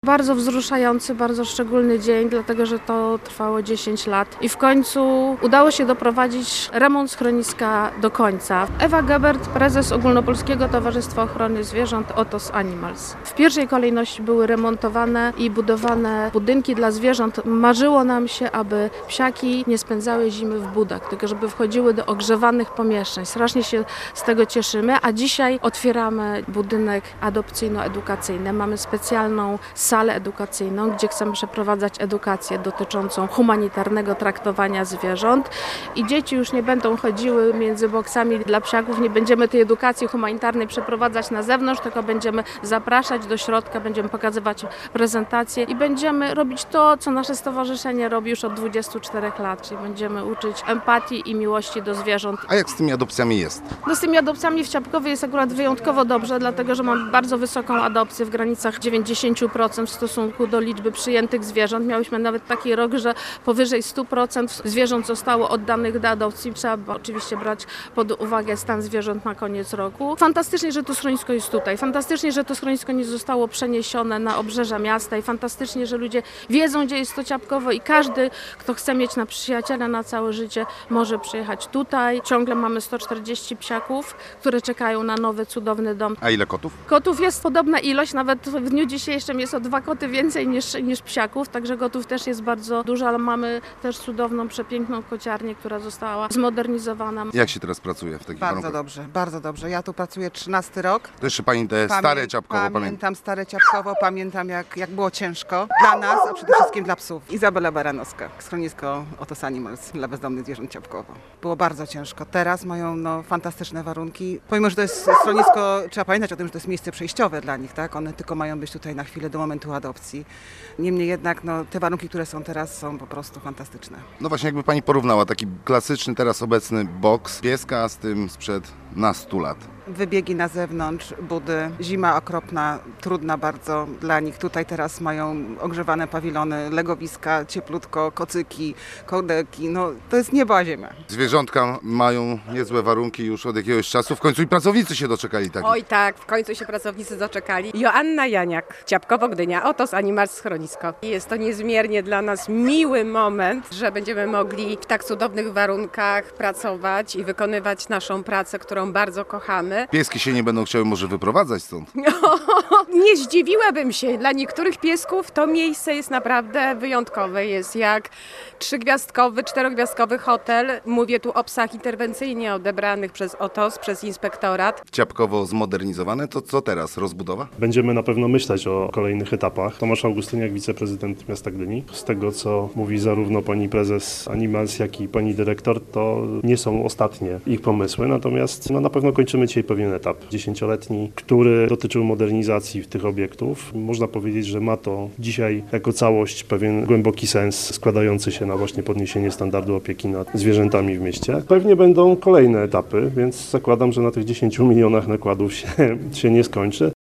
bardzo wzruszający, bardzo szczególny dzień, dlatego że to trwało 10 lat i w końcu udało się doprowadzić remont schroniska do końca. Ewa Gebert, prezes Ogólnopolskiego Towarzystwa Ochrony Zwierząt Otos Animals. W pierwszej kolejności były remontowane i budowane budynki dla zwierząt. Marzyło nam się, aby psiaki nie spędzały zimy w budach, tylko żeby wchodziły do ogrzewanych pomieszczeń. Strasznie się z tego cieszymy, a dzisiaj otwieramy budynek adopcyjno-edukacyjny. Mamy specjalną salę edukacyjną, gdzie chcemy przeprowadzać edukację dotyczącą humanitarnego traktowania zwierząt i dzieci już nie będą chodziły między boksami dla psiaków, nie będziemy tej edukacji humanitarnej przeprowadzać na zewnątrz, tylko będziemy zapraszać do środka, będziemy pokazywać prezentacje i będziemy robić to, co nasze stowarzyszenie robi już od 24 lat, czyli będziemy uczyć empatii i miłości do zwierząt. A jak z tymi adopcjami jest? No z tymi adopcjami w Ciapkowie jest akurat wyjątkowo dobrze, dlatego że mamy bardzo wysoką adopcję w granicach 90% w stosunku do liczby przyjętych zwierząt. Miałyśmy nawet taki rok, że powyżej 100% zwierząt zostało oddanych do adopcji. Trzeba oczywiście brać pod uwagę stan zwierząt na koniec roku. Fantastycznie, że to schronisko jest tutaj. Fantastycznie, że to schronisko nie zostało przeniesione na obrzeża miasta i fantastycznie, że ludzie wiedzą, gdzie jest to Ciapkowo i każdy, kto chce mieć na przyjaciela na całe życie, może przyjechać tutaj. Ciągle mamy 140 psiaków, które czekają na nowy, cudowny dom. A ile kotów? Kotów jest podobna ilość, nawet w dniu dzisiejszym jest o 2 koty więcej niż psiaków, także kotów też jest bardzo dużo, ale mamy też cudowną, przepiękną kociarnię, która została zmodernizowana. Jak się teraz pracuje w takich warunkach? Bardzo dobrze. Ja tu pracuję 13 rok. To jeszcze pani te stare Ciapkowo pamięta? Pamiętam stare Ciapkowo, pamiętam jak było ciężko dla nas, a przede wszystkim dla psów. Izabela Baranowska, schronisko Otos Animals dla bezdomnych zwierząt Ciapkowo. Było bardzo ciężko. Teraz mają fantastyczne warunki. Pomimo, że to jest schronisko, trzeba pamiętać o tym, że to jest miejsce przejściowe dla nich, tak? One tylko mają być tutaj na chwilę do momentu adopcji. Niemniej jednak te warunki, które są teraz, są po prostu fantastyczne. No właśnie, jakby pani porównała taki klasyczny, teraz obecny boks pieska z tym sprzed na 100 lat. Wybiegi na zewnątrz, budy, zima okropna, trudna bardzo dla nich. Tutaj teraz mają ogrzewane pawilony, legowiska, cieplutko, kocyki, kołderki. To jest niebo a ziemia. Zwierzątka mają niezłe warunki już od jakiegoś czasu. W końcu i pracownicy się doczekali takich. Oj tak, w końcu się pracownicy doczekali. Joanna Janiak, Ciapkowo, Gdynia, Otos Animals Schronisko. Jest to niezmiernie dla nas miły moment, że będziemy mogli w tak cudownych warunkach pracować i wykonywać naszą pracę, którą bardzo kochamy. Pieski się nie będą chciały może wyprowadzać stąd. Nie zdziwiłabym się. Dla niektórych piesków to miejsce jest naprawdę wyjątkowe. Jest jak 3-gwiazdkowy, 4-gwiazdkowy hotel. Mówię tu o psach interwencyjnie odebranych przez Otos, przez inspektorat. Ciapkowo zmodernizowane, to co teraz? Rozbudowa? Będziemy na pewno myśleć o kolejnych etapach. Tomasz Augustyniak, wiceprezydent miasta Gdyni. Z tego, co mówi zarówno pani prezes Animals, jak i pani dyrektor, to nie są ostatnie ich pomysły. Natomiast na pewno kończymy dzisiaj pewien etap 10-letni, który dotyczył modernizacji tych obiektów. Można powiedzieć, że ma to dzisiaj jako całość pewien głęboki sens składający się na właśnie podniesienie standardu opieki nad zwierzętami w mieście. Pewnie będą kolejne etapy, więc zakładam, że na tych 10 milionach nakładów się nie skończy.